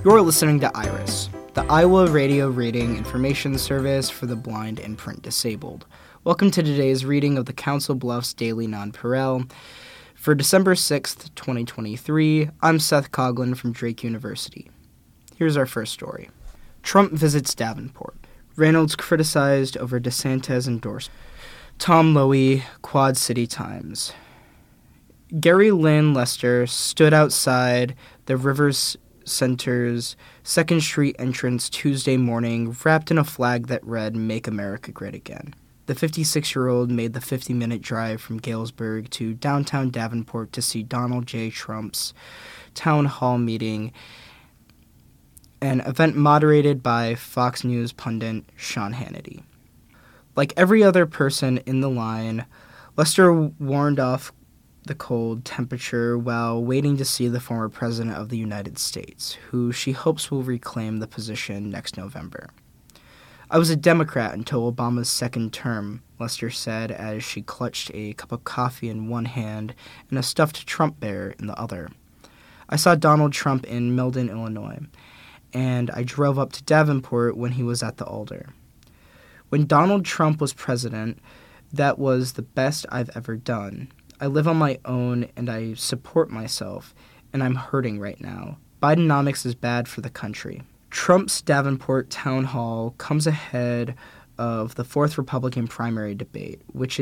You're listening to IRIS, the Iowa Radio Reading Information Service for the blind and print disabled. Welcome to today's reading of the Council Bluffs Daily Nonpareil. For December 6th, 2023, I'm Seth Coughlin from Drake University. Here's our first story. Trump visits Davenport. Reynolds criticized over DeSantis endorsement. Tom Lowy, Quad City Times. Gary Lynn Lester stood outside the Rivers Center's 2nd Street entrance Tuesday morning, wrapped in a flag that read, "Make America Great Again." The 56-year-old made the 50-minute drive from Galesburg to downtown Davenport to see Donald J. Trump's town hall meeting, an event moderated by Fox News pundit Sean Hannity. Like every other person in the line, Lester warned off the cold temperature while waiting to see the former president of the United States, who she hopes will reclaim the position next November. "I was a Democrat until Obama's second term," Lester said as she clutched a cup of coffee in one hand and a stuffed Trump bear in the other. "I saw Donald Trump in Milden, Illinois, and I drove up to Davenport when he was at the Alder. When Donald Trump was president, that was the best I've ever done. I live on my own, and I support myself, and I'm hurting right now. Bidenomics is bad for the country." Trump's Davenport town hall comes ahead of the 4th Republican primary debate, which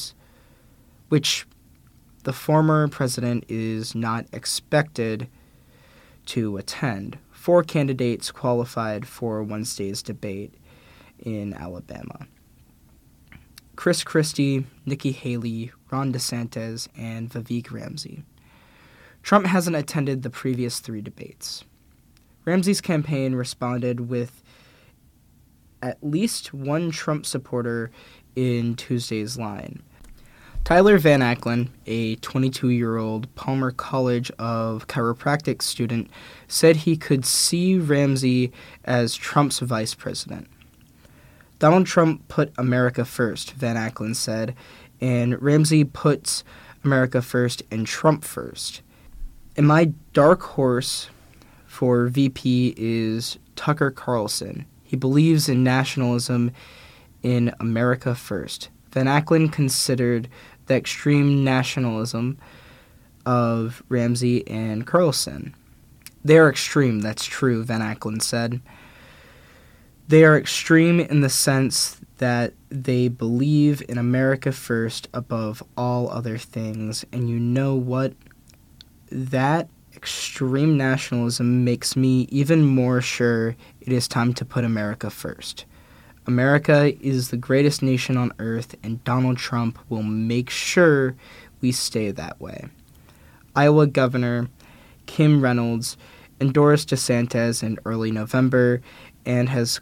the former president is not expected to attend. 4 candidates qualified for Wednesday's debate in Alabama: Chris Christie, Nikki Haley, Ron DeSantis, and Vivek Ramsey. Trump hasn't attended the previous 3 debates. Ramsey's campaign responded with at least one Trump supporter in Tuesday's line. Tyler Van Acklen, a 22-year-old Palmer College of Chiropractic student, said he could see Ramsey as Trump's vice president. "Donald Trump put America first," Van Acklen said, "and Ramsey puts America first and Trump first. And my dark horse for VP is Tucker Carlson. He believes in nationalism in America first." Van Acklen considered the extreme nationalism of Ramsey and Carlson. "They are extreme, that's true," Van Acklen said. "They are extreme in the sense that they believe in America first above all other things, and you know what? That extreme nationalism makes me even more sure it is time to put America first. America is the greatest nation on earth, and Donald Trump will make sure we stay that way." Iowa Governor Kim Reynolds endorsed DeSantis in early November and has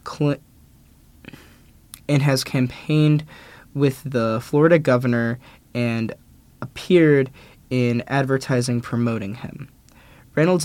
campaigned with the Florida governor and appeared in advertising promoting him. Reynolds'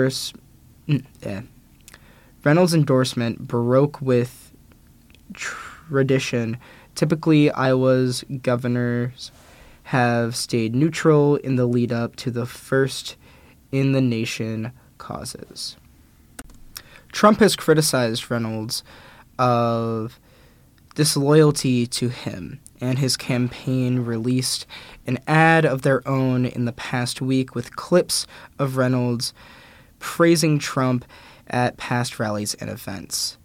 endorsement broke with tradition. Typically, Iowa's governors have stayed neutral in the lead-up to the first-in-the-nation causes. Trump has criticized Reynolds of disloyalty to him, and his campaign released an ad of their own in the past week with clips of Reynolds praising Trump at past rallies and events.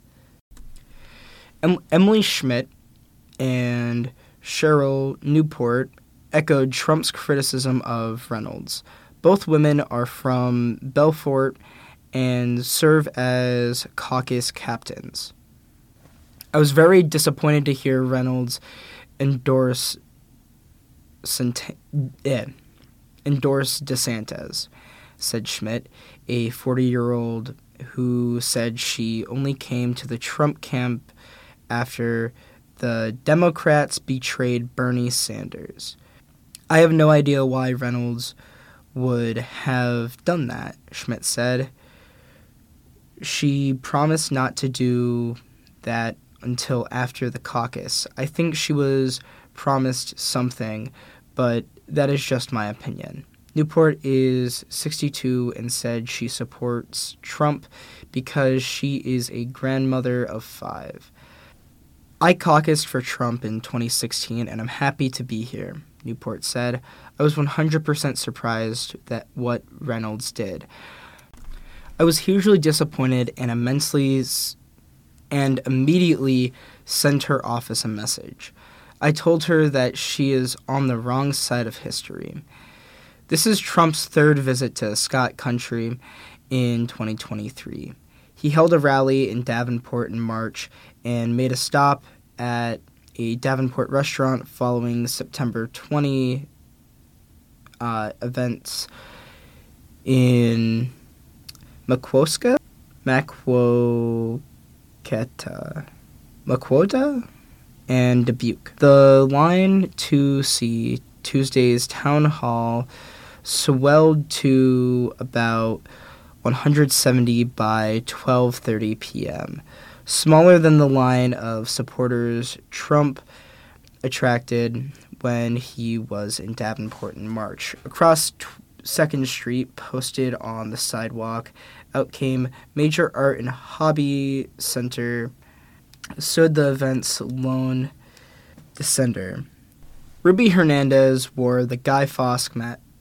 Emily Schmidt and Cheryl Newport echoed Trump's criticism of Reynolds. Both women are from Belfort and serve as caucus captains. "I was very disappointed to hear Reynolds endorse DeSantis," said Schmidt, a 40-year-old who said she only came to the Trump camp after the Democrats betrayed Bernie Sanders. "I have no idea why Reynolds would have done that," Schmidt said. "She promised not to do that until after the caucus. I think she was promised something, but that is just my opinion." Newport is 62 and said she supports Trump because she is a grandmother of 5. I caucused for Trump in 2016 and I'm happy to be here, Newport said. I was 100% surprised that what Reynolds did. I was hugely disappointed and immediately sent her office a message. I told her that she is on the wrong side of history. This is Trump's 3rd visit to Scott Country in 2023. He held a rally in Davenport in March and made a stop at a Davenport restaurant following September 20 events in Maquoketa, and Dubuque. The line to see Tuesday's town hall swelled to about 170 by 12:30 p.m., smaller than the line of supporters Trump attracted when he was in Davenport in March. Across 2nd Street, posted on the sidewalk, out came Major Art and Hobby Center, stood the event's lone descender. Ruby Hernandez wore the Guy Fawkes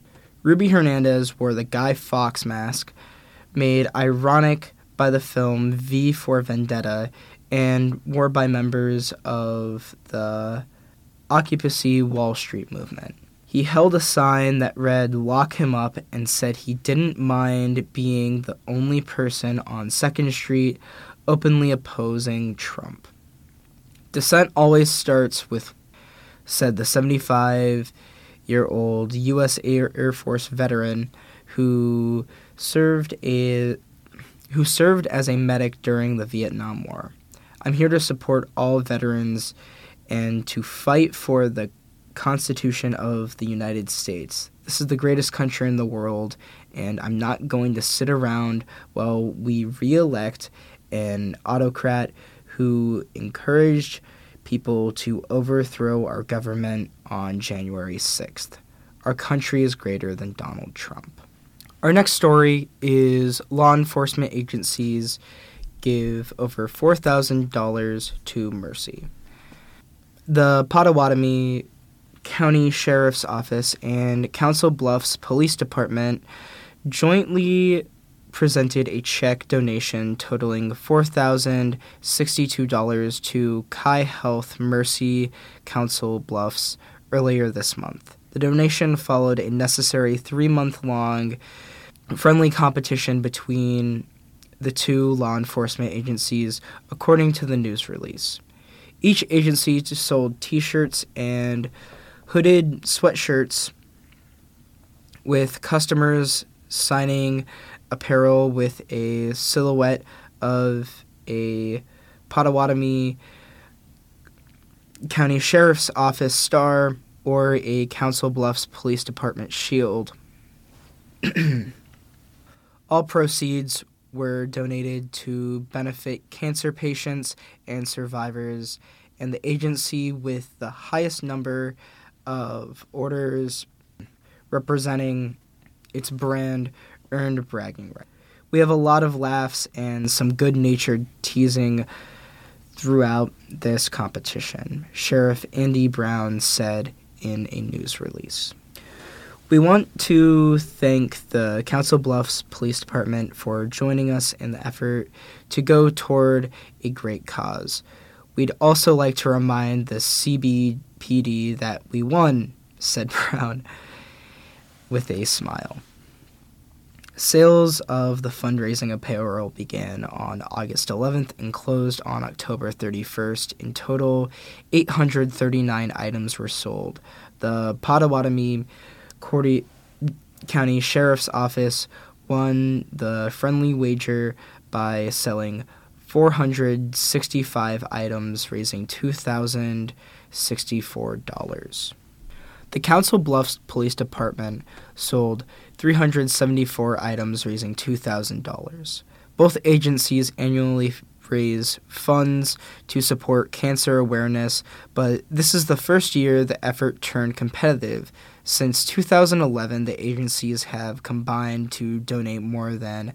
mask, made ironic by the film V for Vendetta and worn by members of the Occupy Wall Street movement. He held a sign that read, "Lock him up," and said he didn't mind being the only person on 2nd Street openly opposing Trump. Dissent always starts with, said the 75-year-old U.S. Air Force veteran who served as a medic during the Vietnam War. I'm here to support all veterans and to fight for the Constitution of the United States. This is the greatest country in the world, and I'm not going to sit around while we re-elect an autocrat who encouraged people to overthrow our government on January 6th. Our country is greater than Donald Trump. Our next story is law enforcement agencies give over $4,000 to Mercy. The Pottawatomie County Sheriff's Office and Council Bluffs Police Department jointly presented a check donation totaling $4,062 to Chi Health Mercy Council Bluffs earlier this month. The donation followed a necessary 3-month-long friendly competition between the 2 law enforcement agencies, according to the news release. Each agency sold T-shirts and hooded sweatshirts with customers signing apparel with a silhouette of a Pottawatomie County Sheriff's Office star or a Council Bluffs Police Department shield. All proceeds were donated to benefit cancer patients and survivors, and the agency with the highest number of orders representing its brand earned bragging rights. We have a lot of laughs and some good-natured teasing throughout this competition, Sheriff Andy Brown said in a news release. We want to thank the Council Bluffs Police Department for joining us in the effort to go toward a great cause. We'd also like to remind the CBPD that we won, said Brown with a smile. Sales of the fundraising apparel began on August 11th and closed on October 31st. In total, 839 items were sold. The Pottawatomie County Sheriff's Office won the friendly wager by selling 465 items, raising $2,064. The Council Bluffs Police Department sold 374 items, raising $2,000. Both agencies annually raise funds to support cancer awareness, but this is the first year the effort turned competitive, Since 2011, the agencies have combined to donate more than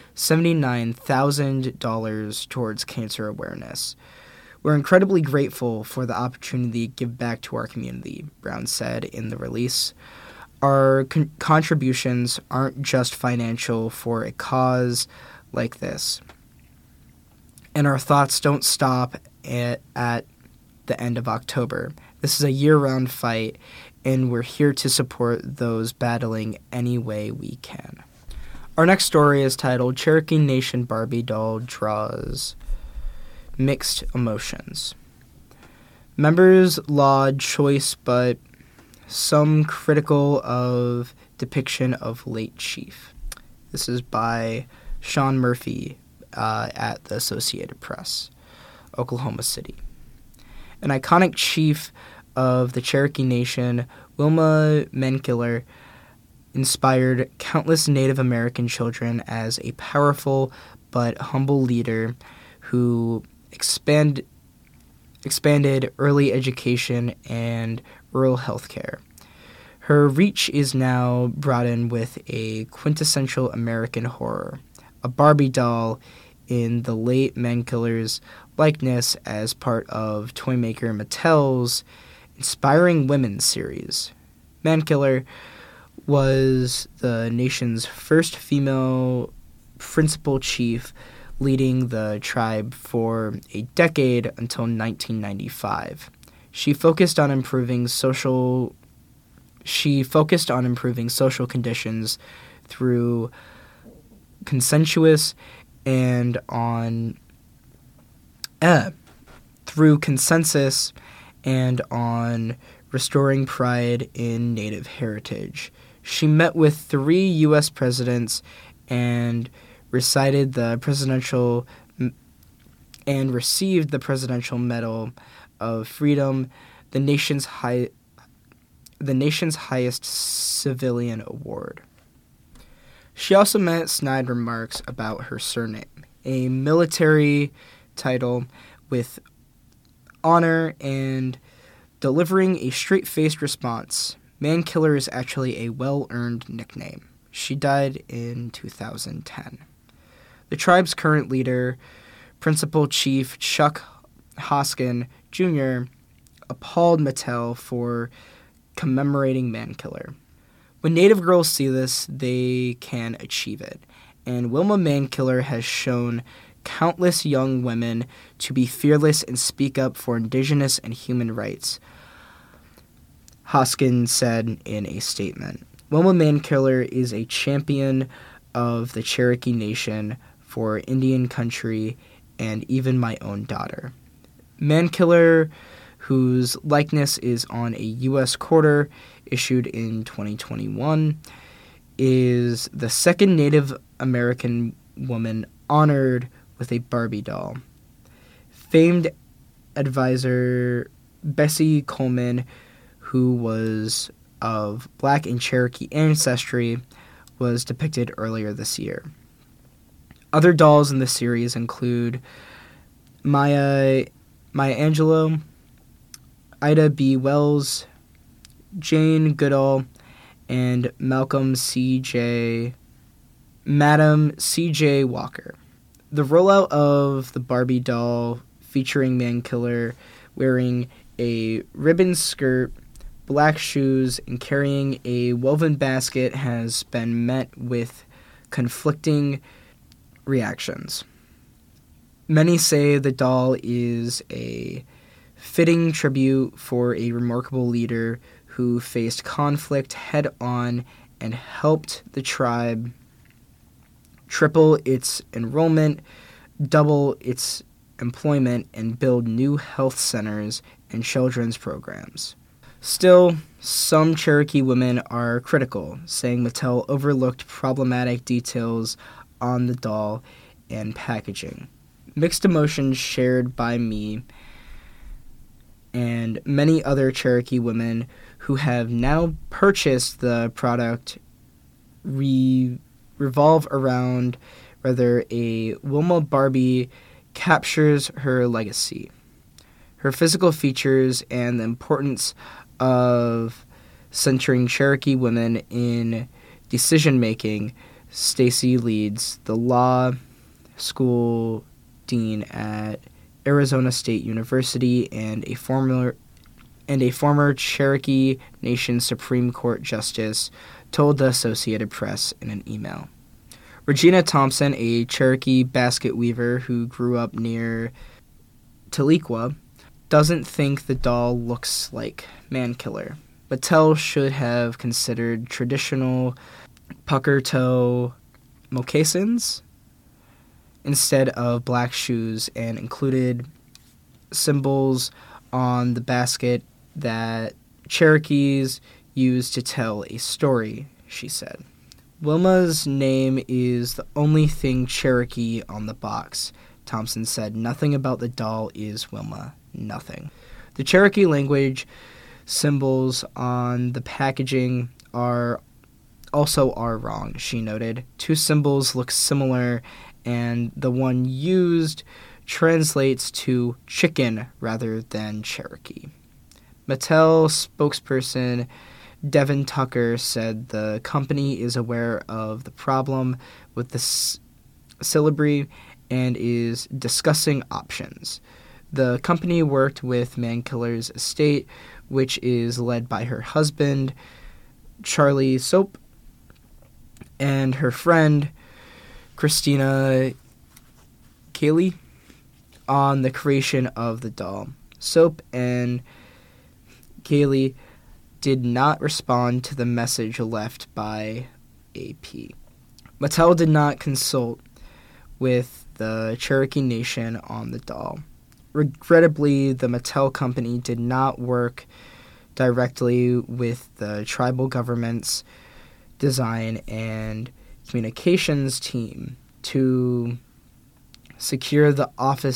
$79,000 towards cancer awareness. We're incredibly grateful for the opportunity to give back to our community, Brown said in the release. Our contributions aren't just financial for a cause like this. And our thoughts don't stop at the end of October. This is a year-round fight, and we're here to support those battling any way we can. Our next story is titled Cherokee Nation Barbie Doll Draws Mixed Emotions. Members laud choice, but some critical of depiction of late chief. This is by Sean Murphy at the Associated Press, Oklahoma City. An iconic chief of the Cherokee Nation, Wilma Mankiller, inspired countless Native American children as a powerful but humble leader who expanded early education and rural health care. Her reach is now broadened with a quintessential American horror, a Barbie doll in the late Mankiller's likeness as part of toymaker Mattel's Inspiring Women series. Mankiller was the nation's first female principal chief, leading the tribe for a decade until 1995. She focused on improving social conditions through consensus and on restoring pride in Native heritage. She met with 3 U.S. presidents and received the Presidential Medal of Freedom, the nation's highest civilian award. She also met snide remarks about her surname, a military title with honor, and delivering a straight-faced response. Mankiller is actually a well-earned nickname. She died in 2010. The tribe's current leader, Principal Chief Chuck Hoskin Jr., appalled Mattel for commemorating Mankiller. When Native girls see this, they can achieve it, and Wilma Mankiller has shown countless young women to be fearless and speak up for Indigenous and human rights, Hoskin said in a statement. Wilma Mankiller is a champion of the Cherokee Nation for Indian country and even my own daughter. Mankiller, whose likeness is on a U.S. quarter issued in 2021, is the second Native American woman honored with a Barbie doll. Famed advisor Bessie Coleman, who was of Black and Cherokee ancestry, was depicted earlier this year. Other dolls in the series include Maya Angelou, Ida B. Wells, Jane Goodall, and Madam C.J. Walker. The rollout of the Barbie doll featuring Mankiller wearing a ribbon skirt, black shoes, and carrying a woven basket has been met with conflicting reactions. Many say the doll is a fitting tribute for a remarkable leader who faced conflict head-on and helped the tribe triple its enrollment, double its employment, and build new health centers and children's programs. Still, some Cherokee women are critical, saying Mattel overlooked problematic details on the doll and packaging. Mixed emotions shared by me and many other Cherokee women who have now purchased the product revolve around whether a Wilma Barbie captures her legacy, her physical features, and the importance of centering Cherokee women in decision-making. Stacy leads the law school dean at Arizona State University and a former Cherokee Nation Supreme Court justice, told the Associated Press in an email. Regina Thompson, a Cherokee basket weaver who grew up near Tahlequah, doesn't think the doll looks like Mankiller. Mattel should have considered traditional pucker toe moccasins instead of black shoes and included symbols on the basket that Cherokees use to tell a story, she said. Wilma's name is the only thing Cherokee on the box, Thompson said. Nothing about the doll is Wilma. Nothing. The Cherokee language symbols on the packaging are wrong, she noted. Two symbols look similar, and the one used translates to chicken rather than Cherokee. Mattel spokesperson Devin Tucker said the company is aware of the problem with the syllabary and is discussing options. The company worked with Mankiller's estate, which is led by her husband, Charlie Soap, and her friend, Christina Cayley, on the creation of the doll. Soap and Cayley did not respond to the message left by AP. Mattel did not consult with the Cherokee Nation on the doll. Regrettably, the Mattel company did not work directly with the tribal government's design and communications team to secure the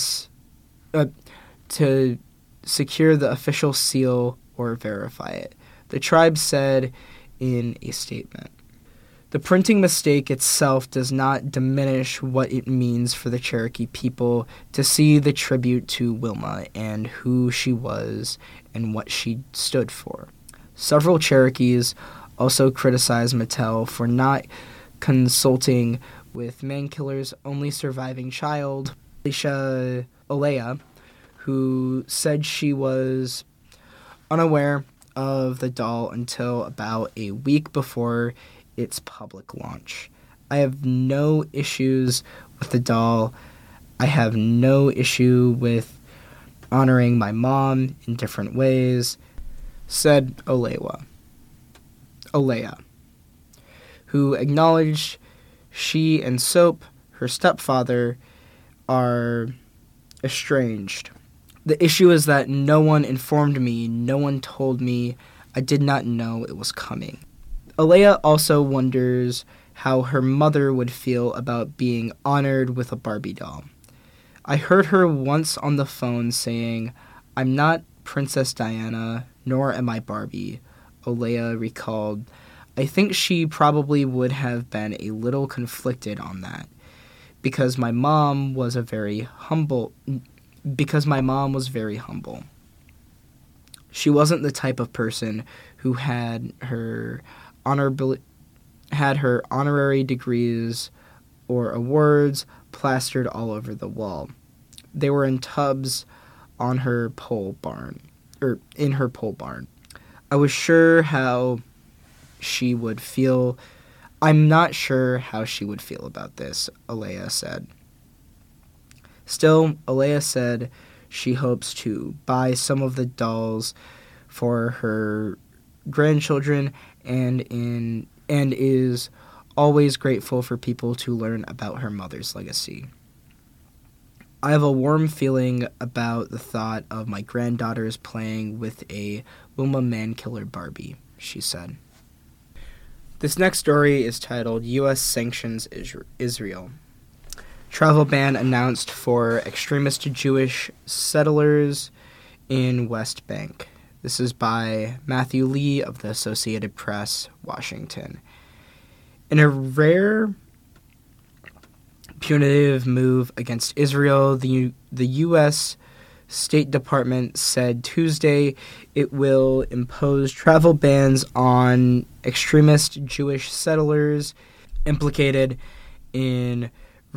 official seal or verify it, the tribe said in a statement. The printing mistake itself does not diminish what it means for the Cherokee people to see the tribute to Wilma and who she was and what she stood for. Several Cherokees also criticized Mattel for not consulting with Mankiller's only surviving child, Alicia Olea, who said she was unaware of the doll until about a week before its public launch. I have no issues with the doll. I have no issue with honoring my mom in different ways, said Olea, who acknowledged she and Soap, her stepfather, are estranged. The issue is that no one informed me, no one told me. I did not know it was coming. Olea also wonders how her mother would feel about being honored with a Barbie doll. I heard her once on the phone saying, "I'm not Princess Diana, nor am I Barbie," Olea recalled. I think she probably would have been a little conflicted on that, because my mom was very humble. She wasn't the type of person who had her honorary degrees or awards plastered all over the wall. They were in tubs on her in her pole barn. I was sure how she would feel. I'm not sure how she would feel about this, Olea said. Still, Olea said she hopes to buy some of the dolls for her grandchildren and is always grateful for people to learn about her mother's legacy. I have a warm feeling about the thought of my granddaughters playing with a Wilma Mankiller Barbie, she said. This next story is titled U.S. Sanctions Israel. Travel ban announced for extremist Jewish settlers in West Bank. This is by Matthew Lee of the Associated Press, Washington. In a rare punitive move against Israel, the U.S. State Department said Tuesday it will impose travel bans on extremist Jewish settlers implicated in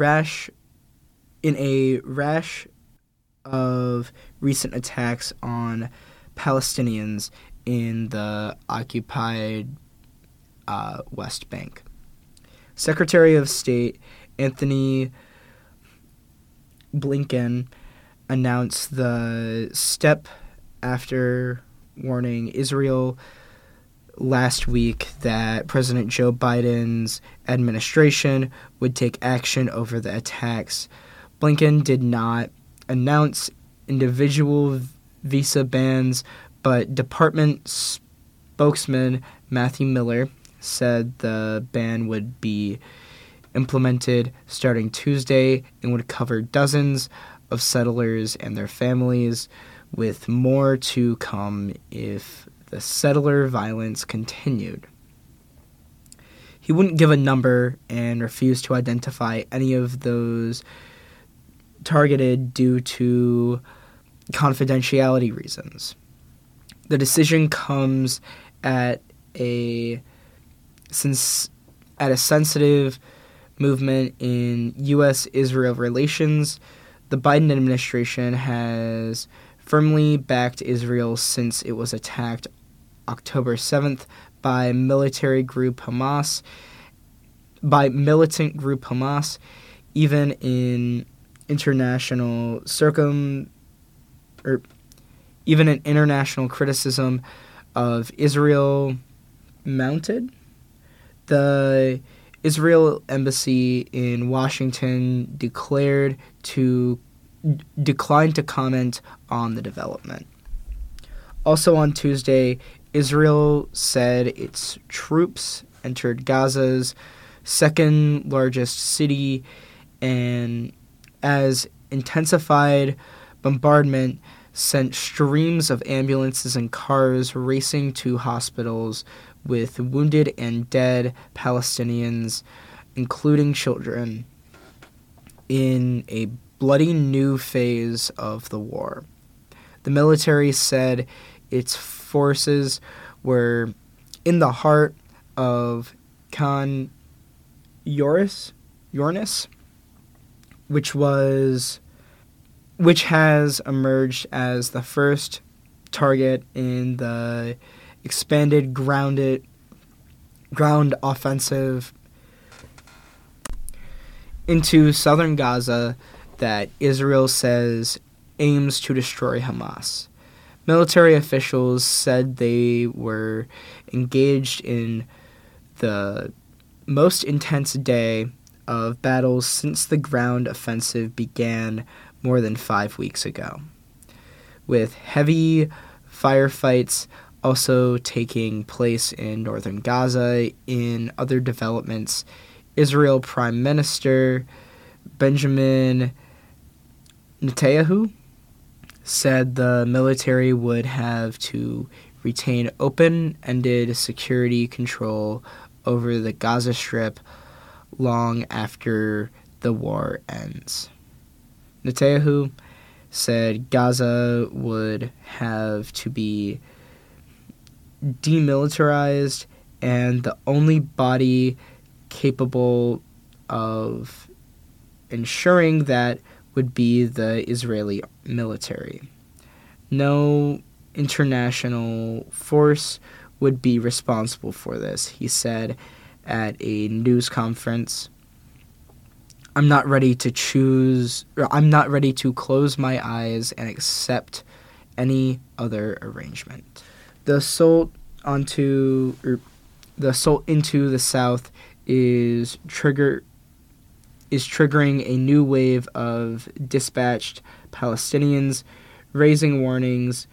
a rash of recent attacks on Palestinians in the occupied West Bank. Secretary of State Anthony Blinken announced the step after warning Israel last week that President Joe Biden's administration would take action over the attacks. Blinken did not announce individual visa bans, but department spokesman Matthew Miller said the ban would be implemented starting Tuesday and would cover dozens of settlers and their families, with more to come if the settler violence continued. He wouldn't give a number and refused to identify any of those targeted due to confidentiality reasons. The decision comes at a sensitive movement in U.S.-Israel relations. The Biden administration has firmly backed Israel since it was attacked October 7th by militant group Hamas. Even in international criticism of Israel mounted, the Israel embassy in Washington declined to comment on the development. Also on Tuesday, Israel said its troops entered Gaza's second largest city, and as intensified bombardment sent streams of ambulances and cars racing to hospitals with wounded and dead Palestinians, including children, in a bloody new phase of the war. The military said its forces were in the heart of Khan Younis, which has emerged as the first target in the expanded ground offensive into southern Gaza that Israel says aims to destroy Hamas. Military officials said they were engaged in the most intense day of battles since the ground offensive began more than 5 weeks ago, with heavy firefights also taking place in northern Gaza. In other developments, Israel Prime Minister Benjamin Netanyahu said the military would have to retain open-ended security control over the Gaza Strip long after the war ends. Netanyahu said Gaza would have to be demilitarized, and the only body capable of ensuring that would be the Israeli military. No international force would be responsible for this, he said at a news conference. I'm not ready to close my eyes and accept any other arrangement. The assault into the south is triggering a new wave of dispatched Palestinians, raising warnings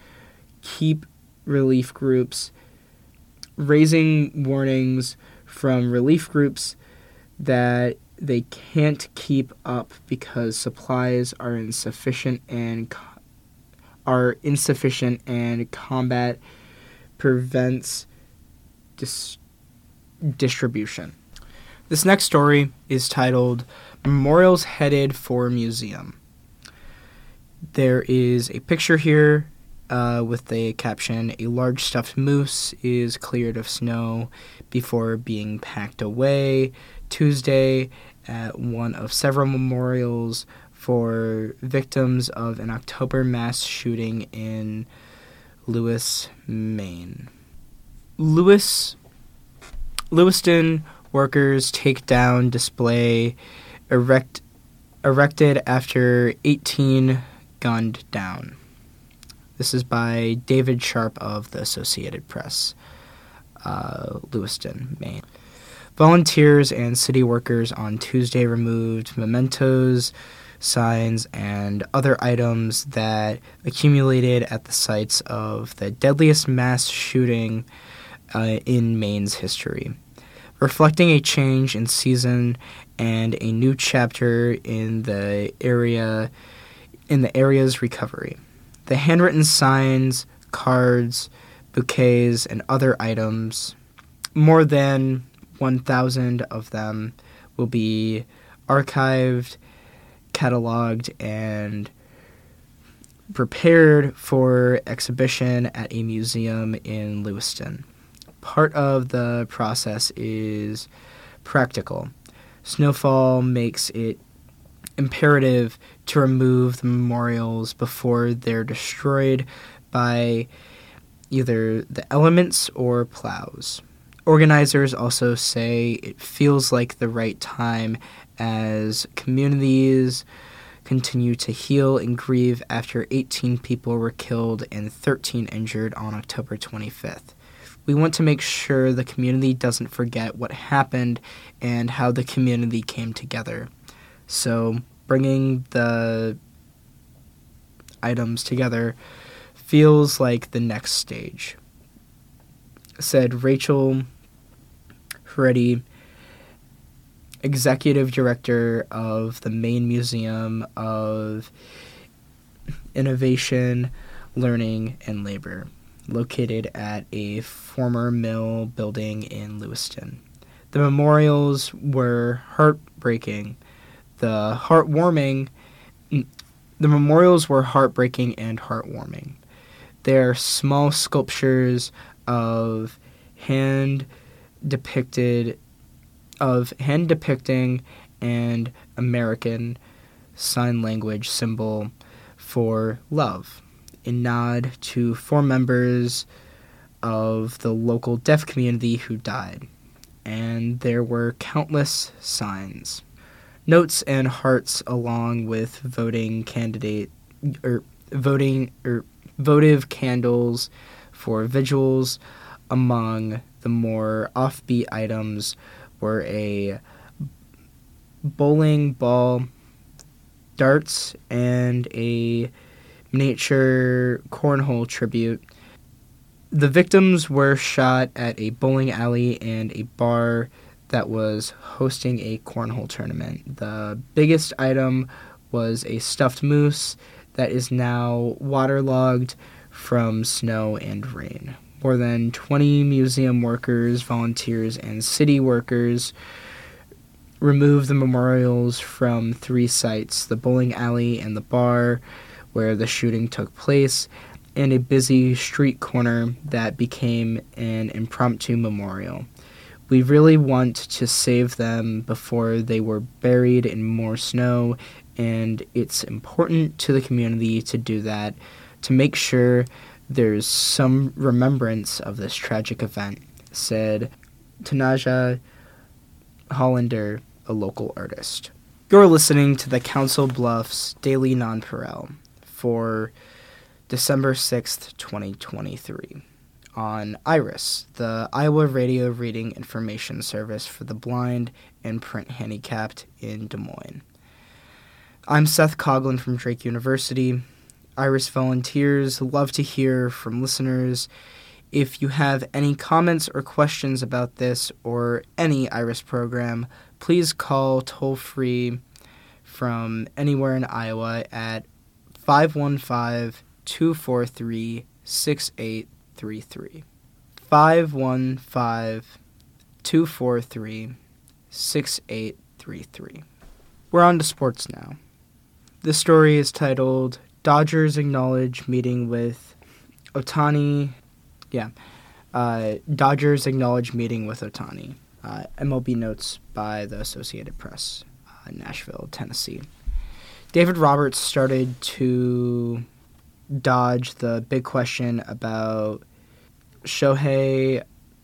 from relief groups that they can't keep up because supplies are insufficient and combat prevents distribution. This next story is titled Memorials Headed for Museum. There is a picture here with the caption, "A large stuffed moose is cleared of snow before being packed away Tuesday at one of several memorials for victims of an October mass shooting in Lewis, Maine." Lewiston workers take down display erected after 18 gunned down. This is by David Sharp of the Associated Press, Lewiston, Maine. Volunteers and city workers on Tuesday removed mementos, signs, and other items that accumulated at the sites of the deadliest mass shooting in Maine's history, reflecting a change in season and a new chapter in the area's recovery. The handwritten signs, cards, bouquets, and other items, more than 1,000 of them, will be archived, cataloged, and prepared for exhibition at a museum in Lewiston. Part of the process is practical. Snowfall makes it imperative to remove the memorials before they're destroyed by either the elements or plows. Organizers also say it feels like the right time as communities continue to heal and grieve after 18 people were killed and 13 injured on October 25th. We want to make sure the community doesn't forget what happened and how the community came together. So bringing the items together feels like the next stage, said Rachel Heretti, executive director of the Maine Museum of Innovation, Learning, and Labor, located at a former mill building in Lewiston. The memorials were heartbreaking. The memorials were heartbreaking and heartwarming. They're small sculptures of hand depicting and American Sign Language symbol for love, a nod to 4 members of the local deaf community who died. And there were countless signs, notes, and hearts, along with votive candles for vigils. Among the more offbeat items were a bowling ball, darts, and a miniature cornhole tribute. The victims were shot at a bowling alley and a bar that was hosting a cornhole tournament. The biggest item was a stuffed moose that is now waterlogged from snow and rain. More than 20 museum workers, volunteers, and city workers removed the memorials from 3 sites, the bowling alley and the bar where the shooting took place, and a busy street corner that became an impromptu memorial. We really want to save them before they were buried in more snow, and it's important to the community to do that, to make sure there's some remembrance of this tragic event, said Tanaja Hollander, a local artist. You're listening to the Council Bluffs Daily Nonpareil for December 6th, 2023, on IRIS, the Iowa Radio Reading Information Service for the blind and print handicapped in Des Moines. I'm Seth Coughlin from Drake University. IRIS volunteers love to hear from listeners. If you have any comments or questions about this or any IRIS program, please call toll-free from anywhere in Iowa at 515-243-6833. 515-243-6833. We're on to sports now. This story is titled, Dodgers acknowledge meeting with Ohtani. Dodgers acknowledge meeting with Ohtani. MLB notes by the Associated Press, Nashville, Tennessee. David Roberts started to dodge the big question about Shohei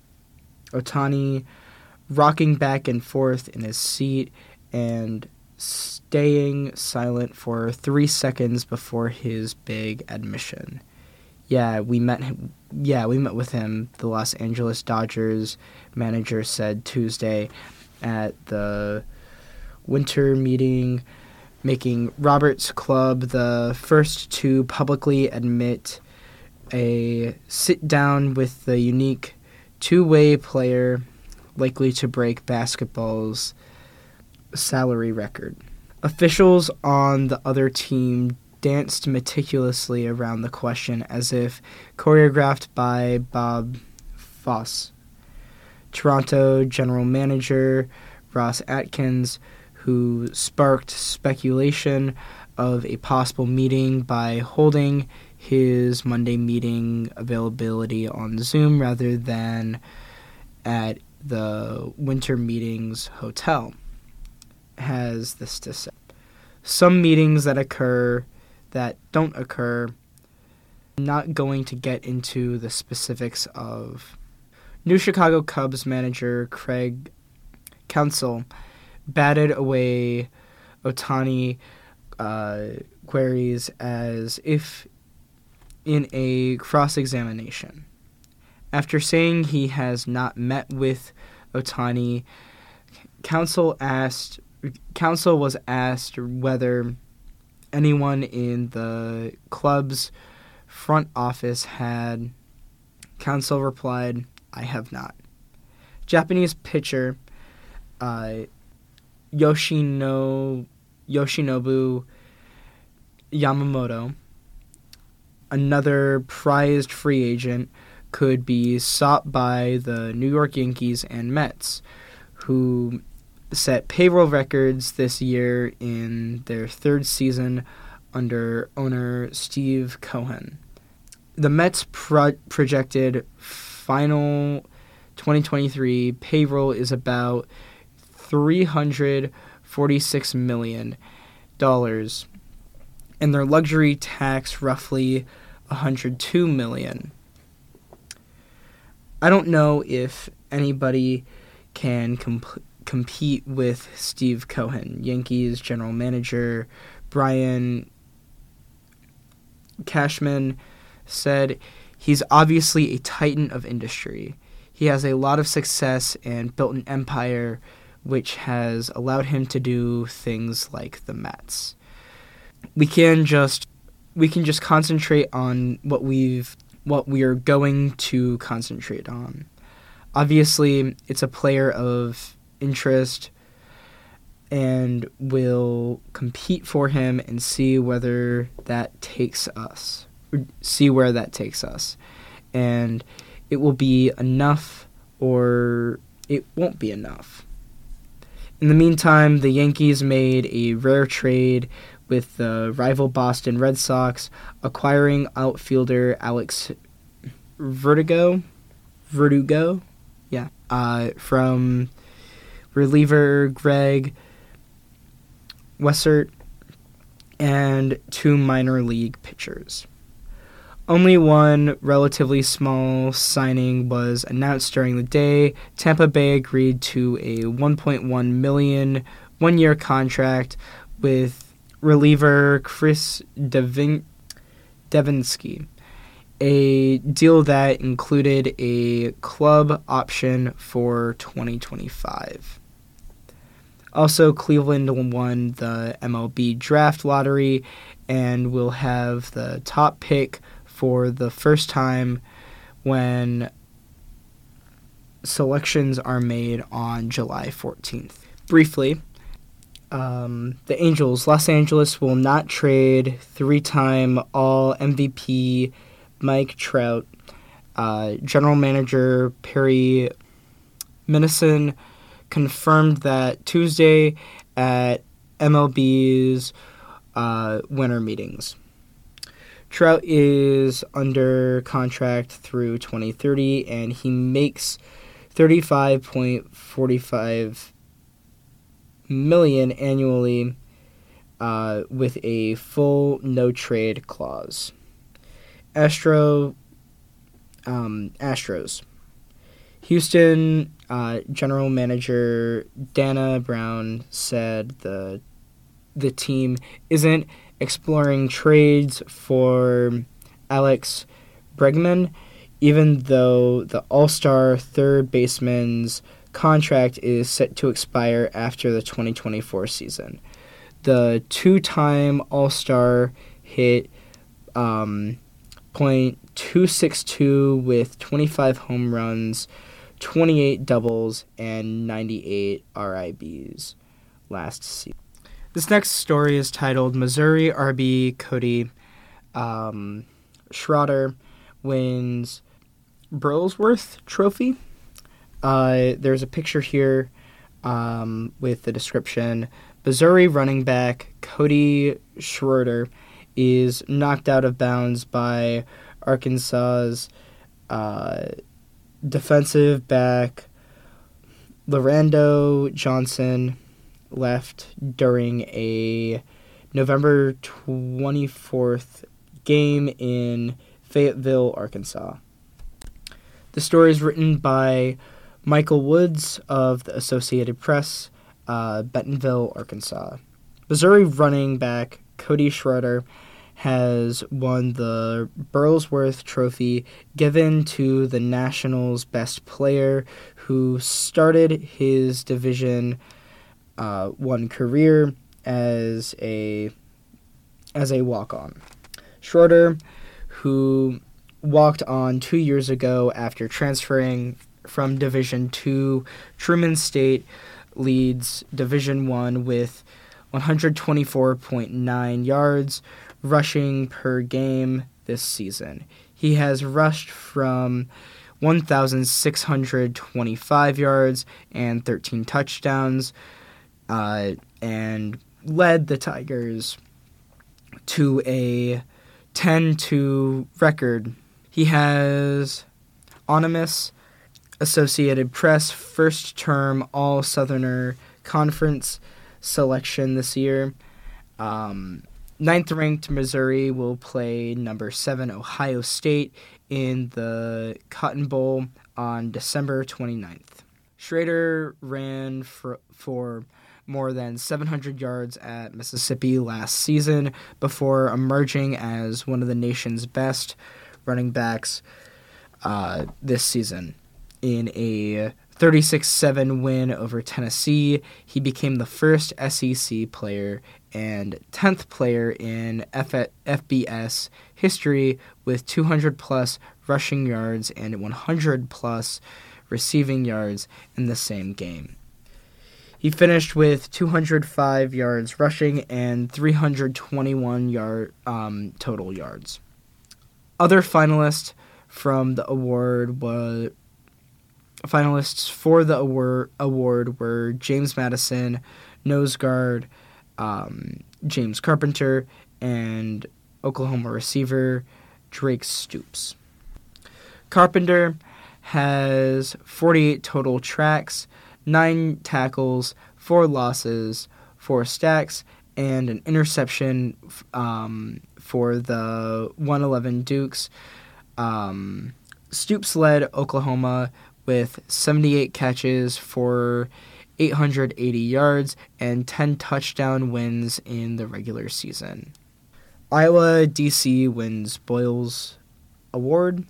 Ohtani rocking back and forth in his seat and staying silent for 3 seconds before his big admission. We met with him, the Los Angeles Dodgers manager said Tuesday at the winter meeting, making Roberts' club the first to publicly admit a sit-down with the unique two-way player likely to break basketball's salary record. Officials on the other team danced meticulously around the question as if choreographed by Bob Foss. Toronto general manager Ross Atkins, who sparked speculation of a possible meeting by holding his Monday meeting availability on Zoom rather than at the Winter Meetings Hotel, has this to say. Some meetings that don't occur, not going to get into the specifics of. New Chicago Cubs manager Craig Counsell batted away Ohtani queries as if in a cross-examination. After saying he has not met with Ohtani, Counsell was asked whether anyone in the club's front office had. Counsell replied, "I have not." Japanese pitcher Yoshinobu Yamamoto, another prized free agent, could be sought by the New York Yankees and Mets, who set payroll records this year in their third season under owner Steve Cohen. The Mets' projected final 2023 payroll is about $346 million, and their luxury tax roughly $102 million. I don't know if anybody can compete with Steve Cohen. Yankees general manager Brian Cashman said he's obviously a titan of industry. He has a lot of success and built an empire which has allowed him to do things like the Mets. We can just concentrate on what we are going to concentrate on. Obviously, it's a player of interest, and we'll compete for him and see where that takes us. And it will be enough or it won't be enough. In the meantime, the Yankees made a rare trade with the rival Boston Red Sox, acquiring outfielder Alex Verdugo, from reliever Greg Wessert, and 2 minor league pitchers. Only one relatively small signing was announced during the day. Tampa Bay agreed to a $1.1 million one-year contract with reliever Chris Devenski, a deal that included a club option for 2025. Also, Cleveland won the MLB draft lottery and will have the top pick for the first time when selections are made on July 14th. Briefly, the Angels, Los Angeles will not trade 3-time All-MVP Mike Trout. General Manager Perry Minasian confirmed that Tuesday at MLB's winter meetings. Trout is under contract through 2030, and he makes $35.45 million annually with a full no-trade clause. Astros. Houston general manager Dana Brown said the team isn't exploring trades for Alex Bregman, even though the All-Star third baseman's contract is set to expire after the 2024 season. The two-time All-Star hit .262 with 25 home runs, 28 doubles, and 98 RIBs last season. This next story is titled Missouri RB Cody Schroeder wins Burlsworth Trophy. There's a picture here with the description. Missouri running back Cody Schroeder is knocked out of bounds by Arkansas's defensive back Lorando Johnson left during a November 24th game in Fayetteville, Arkansas. The story is written by Michael Woods of the Associated Press, Bentonville, Arkansas. Missouri running back Cody Schroeder has won the Burlsworth Trophy, given to the Nationals' best player who started his Division I career as a walk-on. Schroeder, who walked on 2 years ago after transferring from Division II, Truman State leads Division I with 124.9 yards rushing per game this season. He has rushed from 1,625 yards and 13 touchdowns, and led the Tigers to a 10-2 record. He has anonymous Associated Press first-term All-Southerner Conference selection this year. Ninth-ranked Missouri will play number 7 Ohio State in the Cotton Bowl on December 29th. Schroeder ran for more than 700 yards at Mississippi last season before emerging as one of the nation's best running backs this season. In a 36-7 win over Tennessee, he became the first SEC player and 10th player in FBS history with 200-plus rushing yards and 100-plus receiving yards in the same game. He finished with 205 yards rushing and 321 total yards. Other finalists for the award were James Madison, nose guard James Carpenter, and Oklahoma receiver Drake Stoops. Carpenter has 48 total sacks, 9 tackles, 4 losses, 4 sacks, and an interception for the 111 Dukes. Stoops led Oklahoma with 78 catches for 880 yards and 10 touchdown wins in the regular season. Iowa DC wins Boyles Award.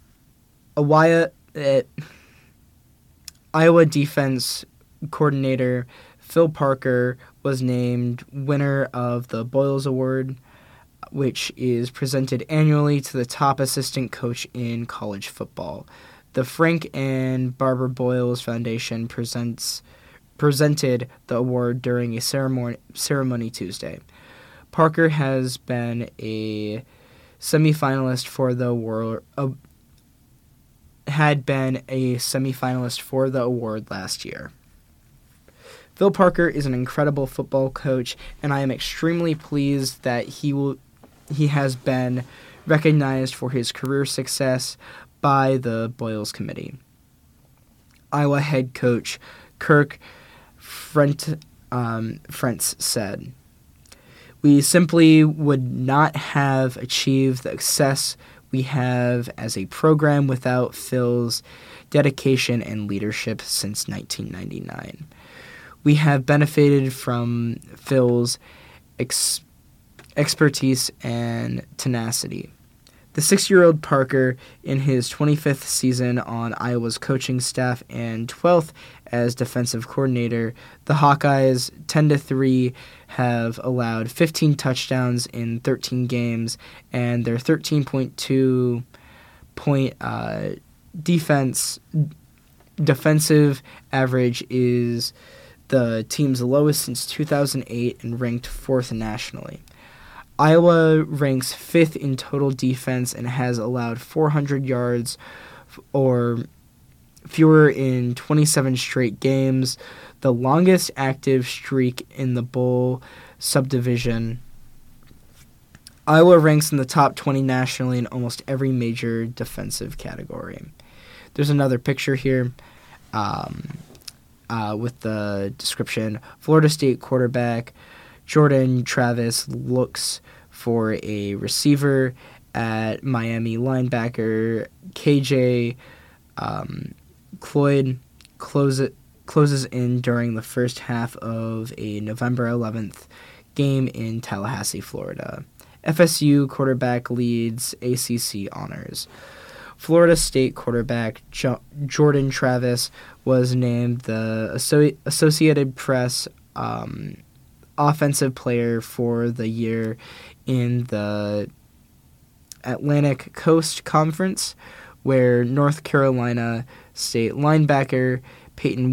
Iowa defense coordinator Phil Parker was named winner of the Boyles Award, which is presented annually to the top assistant coach in college football. The Frank and Barbara Boyles Foundation presented the award during a ceremony Tuesday. Parker has been a semifinalist for the award. Had been a semifinalist for the award last year. Phil Parker is an incredible football coach, and I am extremely pleased that he has been recognized for his career success by the Boyles Committee. Iowa head coach Kirk Ferentz said, "We simply would not have achieved the success we have as a program without Phil's dedication and leadership since 1999. We have benefited from Phil's expertise and tenacity." The 6-year-old Parker, in his 25th season on Iowa's coaching staff and 12th as defensive coordinator, the Hawkeyes, 10-3, have allowed 15 touchdowns in 13 games, and their 13.2 point defensive average is the team's lowest since 2008 and ranked 4th nationally. Iowa ranks 5th in total defense and has allowed 400 yards or fewer in 27 straight games, the longest active streak in the bowl subdivision. Iowa ranks in the top 20 nationally in almost every major defensive category. There's another picture here with the description: Florida State quarterback Jordan Travis looks for a receiver at Miami linebacker KJ Cloyd closes in during the first half of a November 11th game in Tallahassee, Florida. FSU quarterback leads ACC honors. Florida State quarterback Jordan Travis was named the Associated Press Offensive Player for the Year in the Atlantic Coast Conference, where North Carolina State linebacker Peyton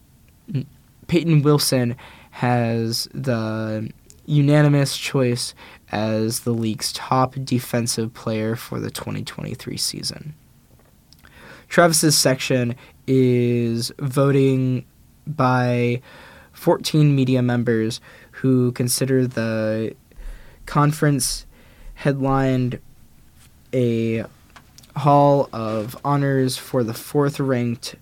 Wilson has the unanimous choice as the league's top defensive player for the 2023 season. Travis's section is voting by 14 media members who consider the conference headlined a Hall of Honors for the 4th-ranked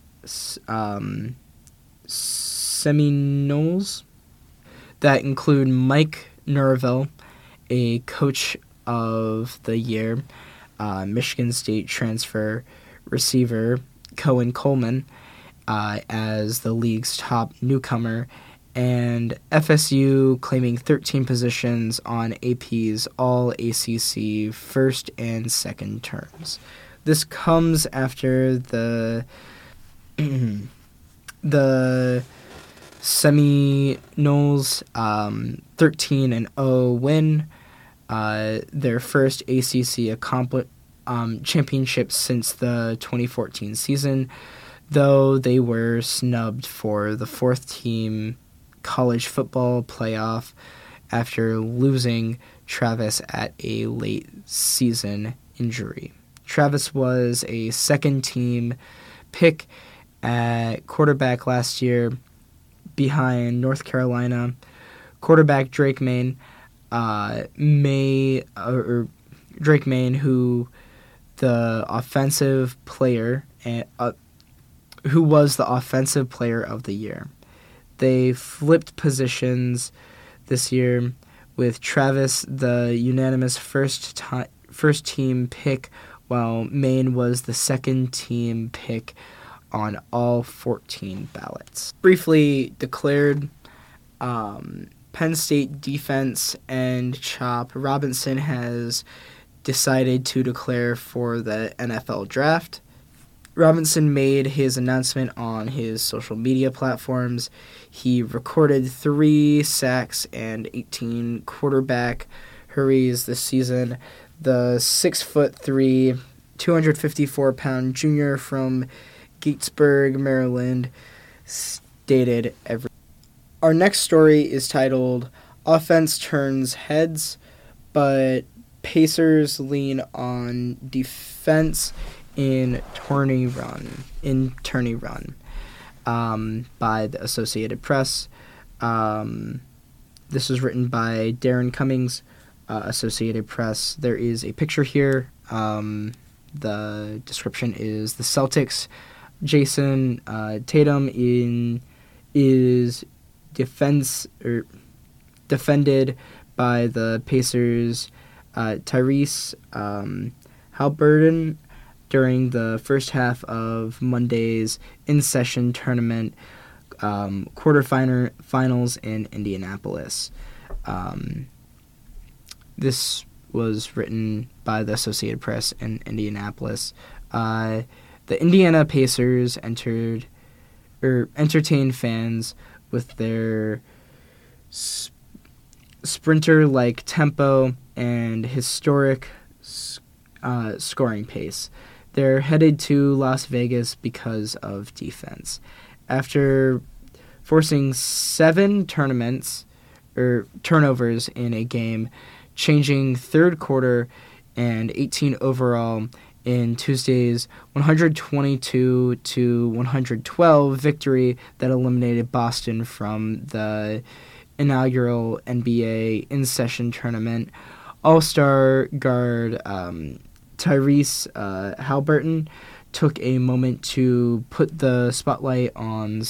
Seminoles that include Mike Norvell, a Coach of the Year, Michigan State transfer receiver Cohen Coleman as the league's top newcomer, and FSU claiming 13 positions on AP's All-ACC first and second terms. This comes after the Seminoles 13-0 win, their first ACC championship since the 2014 season, though they were snubbed for the 4th-team college football playoff after losing Travis at a late season injury. Travis was a second-team pick at quarterback last year behind North Carolina quarterback Drake Maye, who the offensive player who was the offensive player of the year. They flipped positions this year, with Travis the unanimous first-team pick, while Maine was the second-team pick on all 14 ballots. Briefly declared Penn State defense end Chop Robinson has decided to declare for the NFL draft. Robinson made his announcement on his social media platforms. He recorded 3 sacks and 18 quarterback hurries this season. The 6'3", 254-pound junior from Gatesburg, Maryland, stated every. Our next story is titled "Offense Turns Heads, but Pacers Lean on Defense in Tourney Run," by the Associated Press. This was written by Darren Cummings Associated Press. There is a picture here. The description is the Celtics. Jason Tatum is defended by the Pacers' Tyrese Haliburton during the first half of Monday's in-session tournament quarterfinals in Indianapolis. This was written by the Associated Press in Indianapolis. The Indiana Pacers entertained fans with their sprinter-like tempo and historic scoring pace. They're headed to Las Vegas because of defense. After forcing 7 turnovers in a game, changing third quarter and 18 overall in Tuesday's 122-112 victory that eliminated Boston from the inaugural NBA in-session tournament, All-Star guard Tyrese Haliburton took a moment to put the spotlight on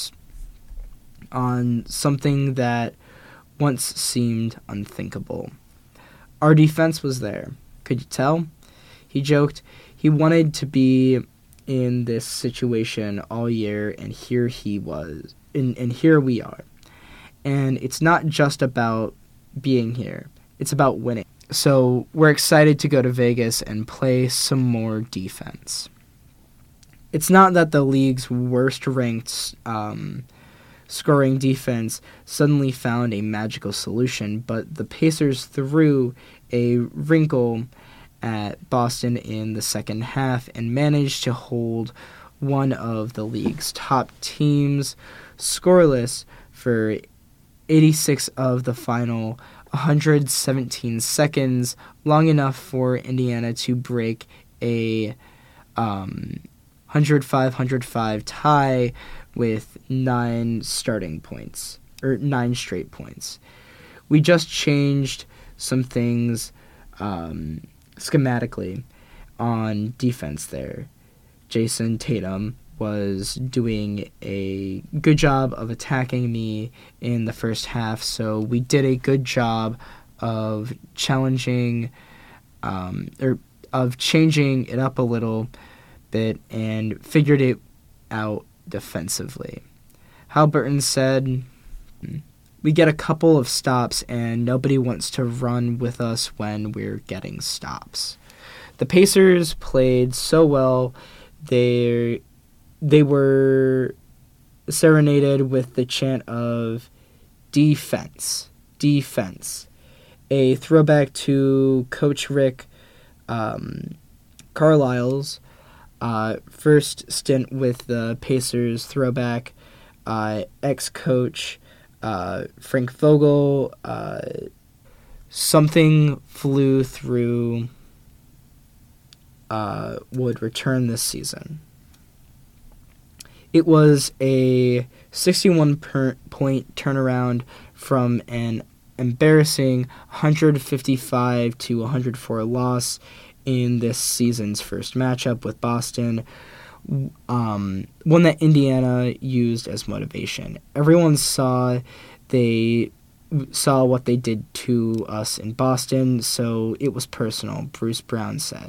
something that once seemed unthinkable. Our defense was there. Could you tell? He joked. He wanted to be in this situation all year, and here he was. And here we are. And it's not just about being here. It's about winning. So we're excited to go to Vegas and play some more defense. It's not that the league's worst-ranked scoring defense suddenly found a magical solution, but the Pacers threw a wrinkle at Boston in the second half and managed to hold one of the league's top teams scoreless for 86 of the final 117 seconds, long enough for Indiana to break a 105-105 tie with 9 straight points. We just changed some things schematically on defense there. Jason Tatum was doing a good job of attacking me in the first half, so we did a good job of changing it up a little bit and figured it out defensively. Haliburton said, "We get a couple of stops and nobody wants to run with us when we're getting stops." The Pacers played so well, they were serenaded with the chant of defense, defense, a throwback to Coach Rick Carlisle's first stint with the Pacers, throwback ex-coach Frank Vogel. Something flew through would return this season. It was a 61-point turnaround from an embarrassing 155-104 loss in this season's first matchup with Boston, one that Indiana used as motivation. Everyone saw what they did to us in Boston, so it was personal, Bruce Brown said.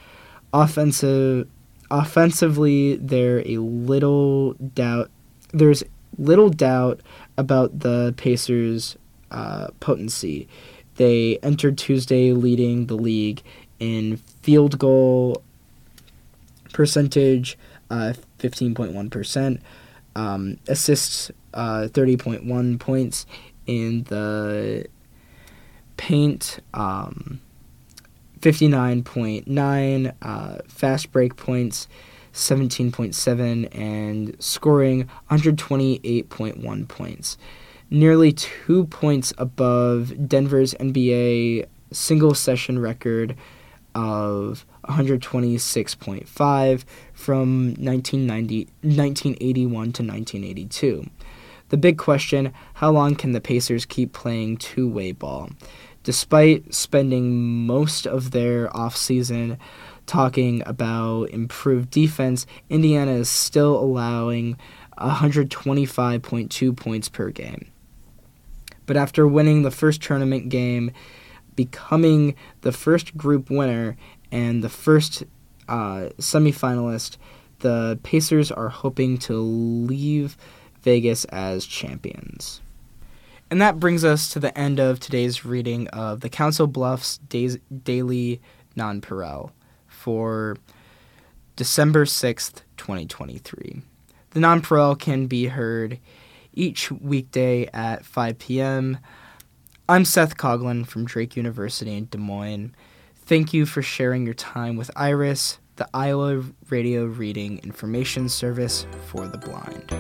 Offensively, there's little doubt about the Pacers' potency. They entered Tuesday leading the league in field goal percentage, 15.1%, assists, 30.1 points in the paint, 59.9, fast break points, 17.7, and scoring 128.1 points. Nearly 2 points above Denver's NBA single-session record of 126.5 from 1981 to 1982. The big question, how long can the Pacers keep playing two-way ball? Despite spending most of their offseason talking about improved defense, Indiana is still allowing 125.2 points per game. But after winning the first tournament game, becoming the first group winner, and the first semifinalist, the Pacers are hoping to leave Vegas as champions. And that brings us to the end of today's reading of the Council Bluffs Daily Nonpareil for December 6th, 2023. The Nonpareil can be heard each weekday at 5 p.m. I'm Seth Coughlin from Drake University in Des Moines. Thank you for sharing your time with IRIS, the Iowa Radio Reading Information Service for the Blind.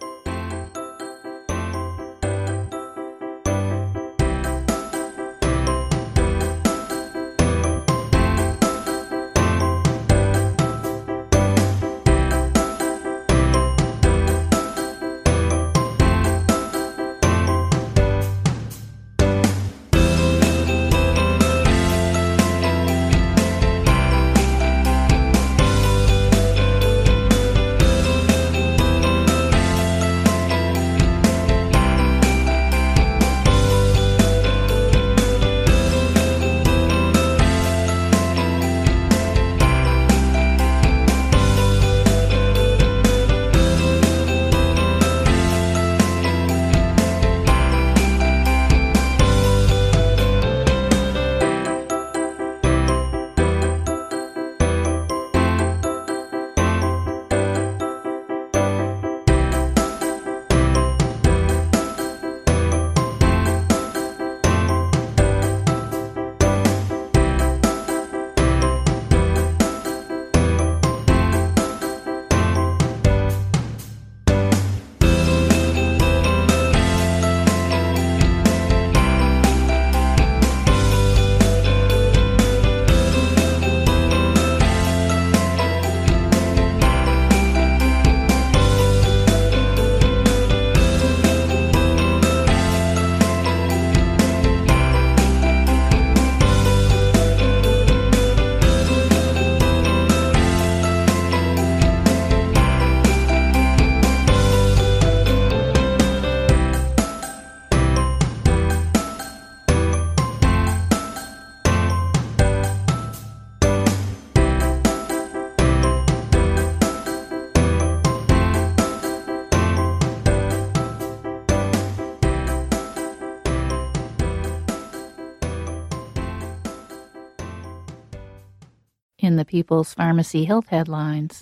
In the People's Pharmacy Health headlines,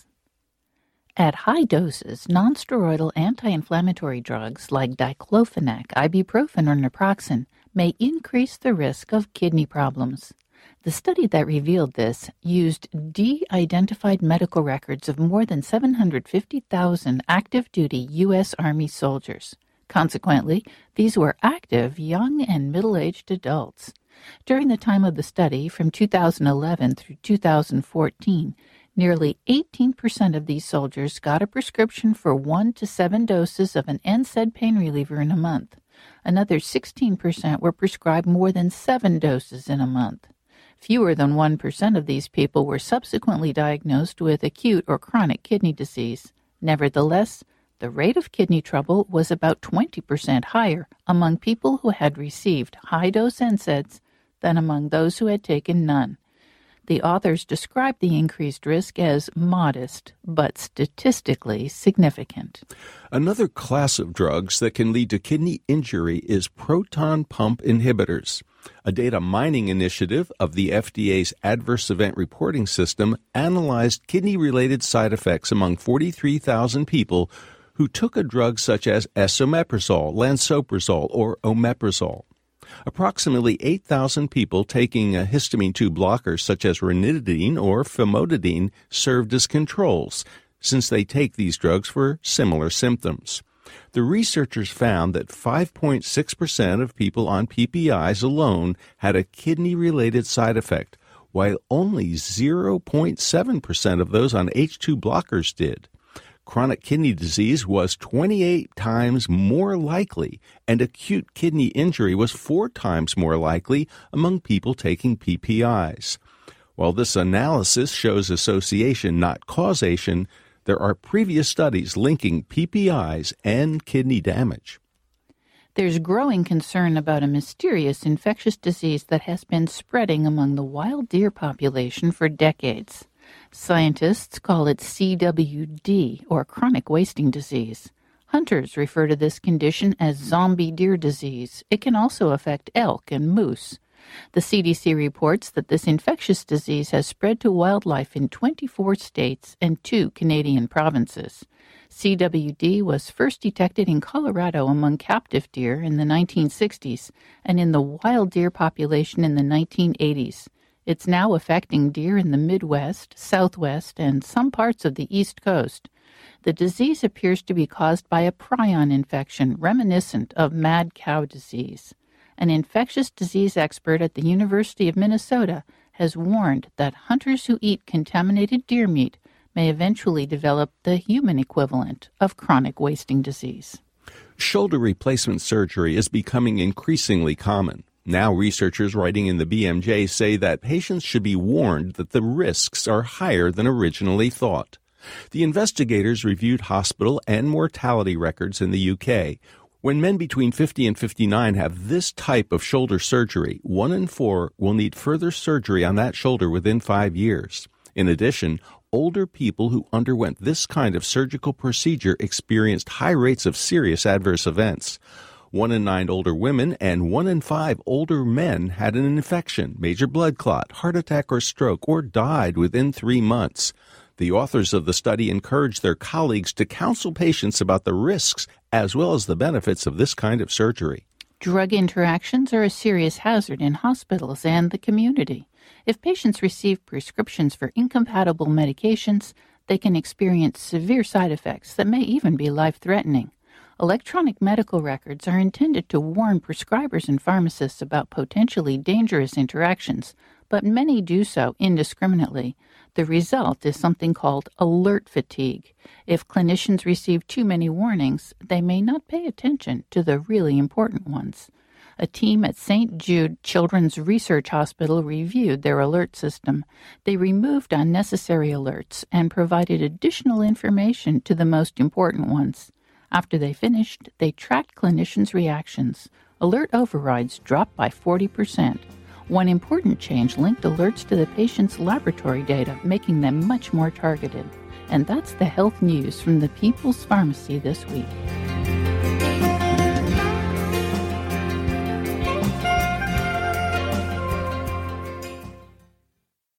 at high doses, nonsteroidal anti-inflammatory drugs like diclofenac, ibuprofen, or naproxen may increase the risk of kidney problems. The study that revealed this used de-identified medical records of more than 750,000 active-duty U.S. Army soldiers. Consequently, these were active, young, and middle-aged adults. During the time of the study, from 2011 through 2014, nearly 18% of these soldiers got a prescription for 1 to 7 doses of an NSAID pain reliever in a month. Another 16% were prescribed more than 7 doses in a month. Fewer than 1% of these people were subsequently diagnosed with acute or chronic kidney disease. Nevertheless, the rate of kidney trouble was about 20% higher among people who had received high-dose NSAIDs than among those who had taken none. The authors described the increased risk as modest, but statistically significant. Another class of drugs that can lead to kidney injury is proton pump inhibitors. A data mining initiative of the FDA's Adverse Event Reporting System analyzed kidney-related side effects among 43,000 people who took a drug such as esomeprazole, lansoprazole, or omeprazole. Approximately 8,000 people taking a histamine 2 blocker such as ranitidine or famotidine served as controls, since they take these drugs for similar symptoms. The researchers found that 5.6% of people on PPIs alone had a kidney-related side effect, while only 0.7% of those on H2 blockers did. chronic kidney disease was 28 times more likely, and acute kidney injury was 4 times more likely among people taking PPIs. While this analysis shows association, not causation, there are previous studies linking PPIs and kidney damage. There's growing concern about a mysterious infectious disease that has been spreading among the wild deer population for decades. Scientists call it CWD, or chronic wasting disease. Hunters refer to this condition as zombie deer disease. It can also affect elk and moose. The CDC reports that this infectious disease has spread to wildlife in 24 states and 2 Canadian provinces. CWD was first detected in Colorado among captive deer in the 1960s and in the wild deer population in the 1980s. It's now affecting deer in the Midwest, Southwest, and some parts of the East Coast. The disease appears to be caused by a prion infection reminiscent of mad cow disease. An infectious disease expert at the University of Minnesota has warned that hunters who eat contaminated deer meat may eventually develop the human equivalent of chronic wasting disease. Shoulder replacement surgery is becoming increasingly common. Now researchers writing in the BMJ say that patients should be warned that the risks are higher than originally thought. The investigators reviewed hospital and mortality records in the UK. When men between 50 and 59 have this type of shoulder surgery, 1 in 4 will need further surgery on that shoulder within 5 years. In addition, older people who underwent this kind of surgical procedure experienced high rates of serious adverse events. 1 in 9 older women and 1 in 5 older men had an infection, major blood clot, heart attack or stroke, or died within 3 months. The authors of the study encouraged their colleagues to counsel patients about the risks as well as the benefits of this kind of surgery. Drug interactions are a serious hazard in hospitals and the community. If patients receive prescriptions for incompatible medications, they can experience severe side effects that may even be life-threatening. Electronic medical records are intended to warn prescribers and pharmacists about potentially dangerous interactions, but many do so indiscriminately. The result is something called alert fatigue. If clinicians receive too many warnings, they may not pay attention to the really important ones. A team at St. Jude Children's Research Hospital reviewed their alert system. They removed unnecessary alerts and provided additional information to the most important ones. After they finished, they tracked clinicians' reactions. Alert overrides dropped by 40%. One important change linked alerts to the patient's laboratory data, making them much more targeted. And that's the health news from the People's Pharmacy this week.